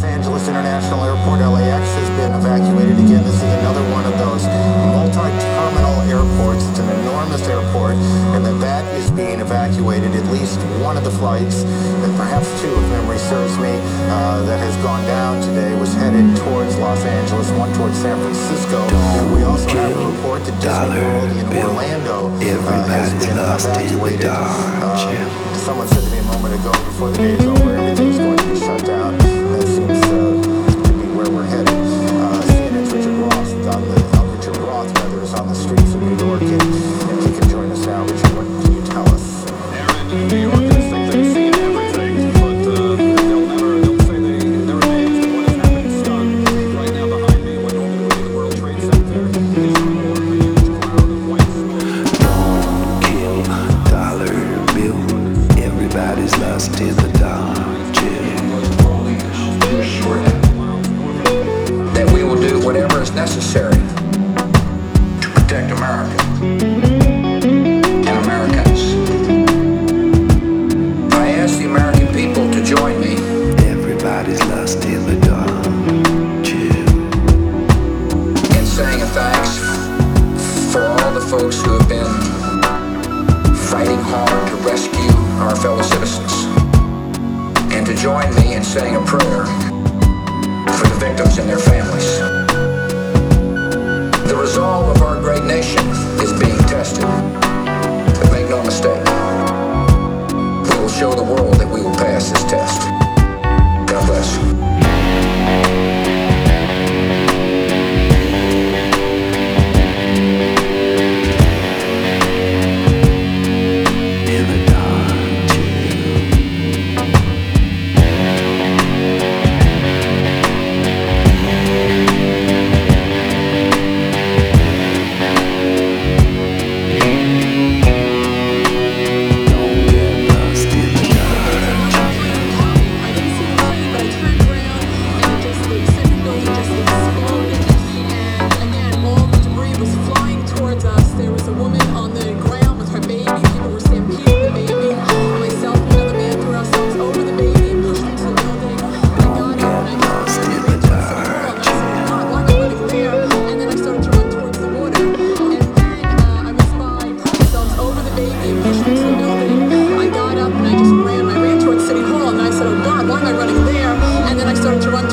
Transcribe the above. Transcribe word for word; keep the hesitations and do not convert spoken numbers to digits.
Los Angeles International Airport, L A X, has been evacuated again. This is another one of those multi-terminal airports. It's an enormous airport, and that that is being evacuated. At least one of the flights, and perhaps two, if memory serves me, uh, that has gone down today was headed towards Los Angeles, one towards San Francisco. Don't we also have a report that Disney World in bill. Orlando uh, has Everybody's been lost in the evacuated. dark, Uh, Jim. someone said to me a moment ago, before the day is over, everything's going to be shut down. That seems uh, to be where we're headed. Uh, C N N's Richard Roth, on the, uh, Richard Roth, rather, is on the streets of New York, and, and he can join us now. Richard, what can you tell us? Aaron, New Yorkers think they've seen everything, but uh, they'll never, they'll say they, they're amazed at what has happened. Stunned. Right now behind me, what normally would be the World Trade Center is no more a huge cloud of white smoke. Don't kill dollar bill. Everybody's lost in the dark, Jim. That we will do whatever is necessary to protect America and Americans. I ask the American people to join me. Everybody's lost in the dark, Jim. In saying a thanks for all the folks who have been fighting hard to rescue our fellow citizens, and to join me in saying a prayer for the victims and their families. The resolve of our great nation is being tested, but make no mistake, we will show the world that we will pass this test. God bless. In the dark, Jim. Don't get lost in the dark, I didn't see anything, but I turned around and just the second building just exploded. And again, all the debris was flying towards us. There was a woman on the ground with her baby. People were stampeding the baby. Myself and another man threw ourselves over the baby and pushed into the building. I got up and I just ran into the wall. And I said, God, why am I running there? And then I started to run towards the water. And then uh, I was by, pushed ourselves over the baby and pushed into the building. I got up and I just ran. I ran towards City Hall and I said, oh God, why am I running there? And then I started to run